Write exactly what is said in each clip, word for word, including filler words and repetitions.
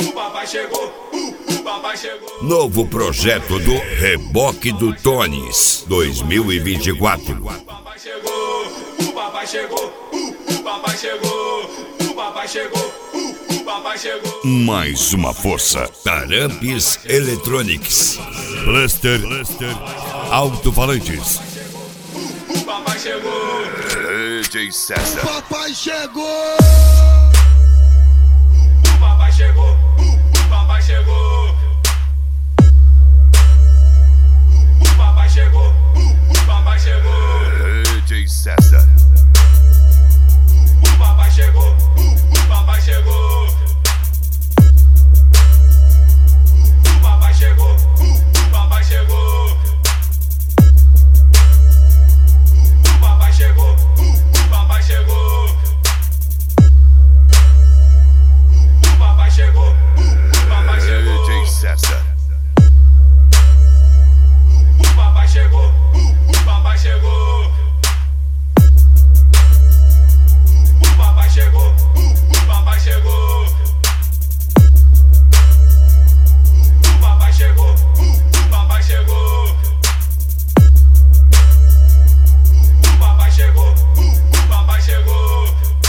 o papai chegou, o, o papai chegou. Novo projeto do Reboque do Tones dois mil e vinte e quatro. O papai chegou, o papai chegou, o, o papai chegou, o papai chegou, o, o papai chegou. Mais uma força. Tarampes Electronics. Cluster Alto-Falantes. O papai chegou. D J César. Papai chegou! O papai chegou, o papai chegou. O papai chegou, o papai chegou. D J César. O papai chegou, o papai chegou. O papai chegou, o papai chegou. O papai chegou, o papai chegou. O papai chegou, o papai chegou. D J César. O papai chegou, o papai chegou. O papai chegou, o papai chegou. O papai chegou, o papai chegou. O papai chegou, o papai chegou.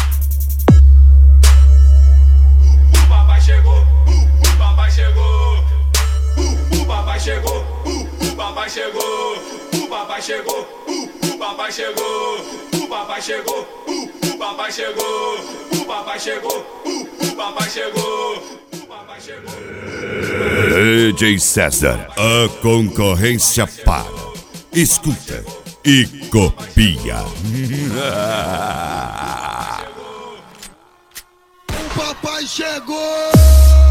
O papai chegou, o papai chegou. O papai chegou, o papai chegou. O papai chegou, o papai chegou. O papai chegou, o papai chegou. O papai chegou, o papai chegou. O papai chegou. D J César. A concorrência para. Escuta e copia. O papai chegou!